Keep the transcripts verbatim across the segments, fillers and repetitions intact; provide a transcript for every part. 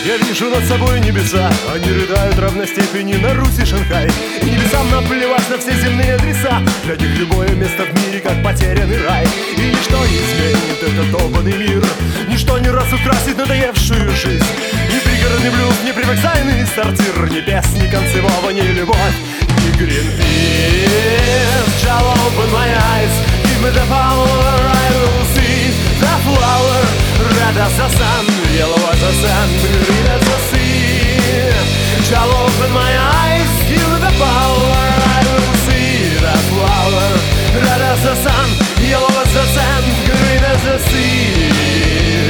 Я вижу над собой небеса, они рыдают равной степени на Русь и Шанхай. И небесам наплевать на все земные адреса, для них любое место в мире как потерянный рай. И ничто не изменит этот долбанный мир, ничто не разукрасит надоевшую жизнь. Ни пригородный блюз, ни привокзальный сортир, ни пес, ни концевого, ни любовь, ни Greenpeace. Shall open my eyes, give me the power, I will see the flower, red as the sun, yellow as the sand, green as the sea. Shall open my eyes, give me the power, I will see the flower, red as the sun, yellow as the sand, green as the sea.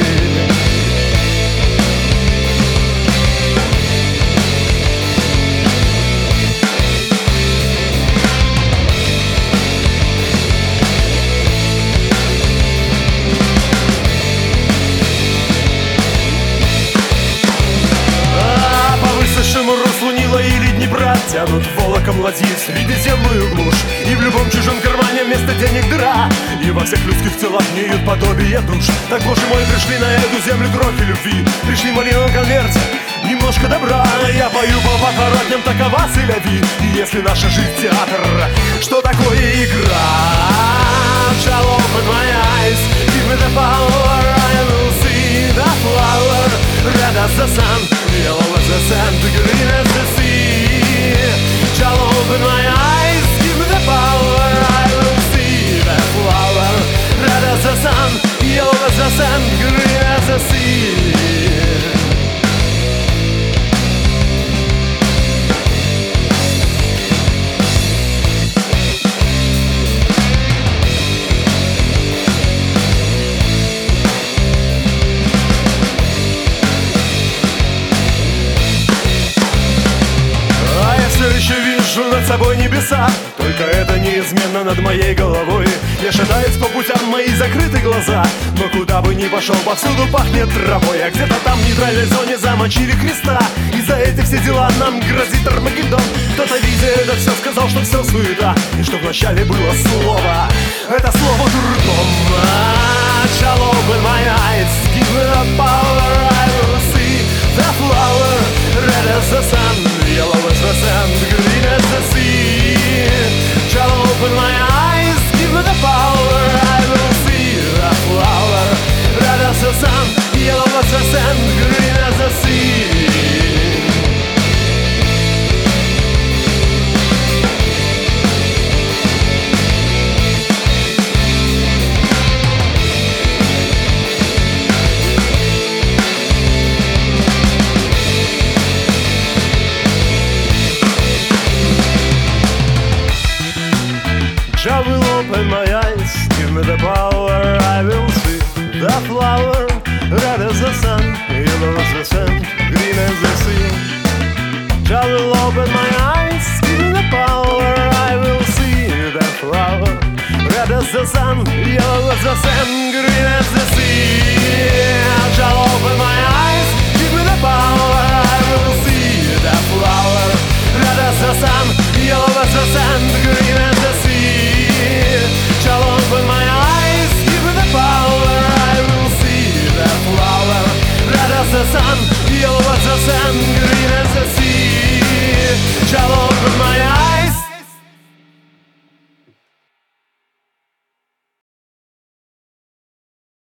Руслу Нила или Днепра тянут волоком ладьи в средиземную глушь. И в любом чужом кармане вместо денег дыра, и во всех людских телах гниют подобие душ. Так, Боже мой, пришли на эту землю кровь и любви, пришли в малиновом конверте немножко добра. Я пою по похороням, такова селяви. И если наша жизнь театр, что такое игра? Shall open my eyes, give me the power, I will see the flower, red as the sun, yellow as the sand, green as the sea. Shall open my eyes, give me the power, I will see the flower, red as the sun, yellow as the sand, green as the sea. Еще вижу над собой небеса, только это неизменно над моей головой. Я шатаюсь по путям, мои закрыты глаза, но куда бы ни пошел, повсюду пахнет травой. А где-то там в нейтральной зоне замочили Христа, и за эти все дела нам грозит Армагеддон. Кто-то, видя это все, сказал, что все суета, и что вначале было слово, это слово дурдом. Shall open my eyes, give me the power, I will see the flower, red as the sun, yellow as the sand, green as the sea. Shall open my eyes, give me the power, I will see the flower, red as the sun, yellow as the sand, green as the sea. I will open my eyes, give me the power, I will see the flower, red as the sun, yellow as the sand, green as the sea. I will open my eyes, give me the power, I will see the flower, red as the sun, yellow as the sand, green as the sea. I shall open my eyes, give me the power, I will see the flower, red as the sun, yellow as the sand, green as the sea. Shall open my eyes, give me the power, I will see the flower, red as the sun, yellow as the sand, green as the sea. Shall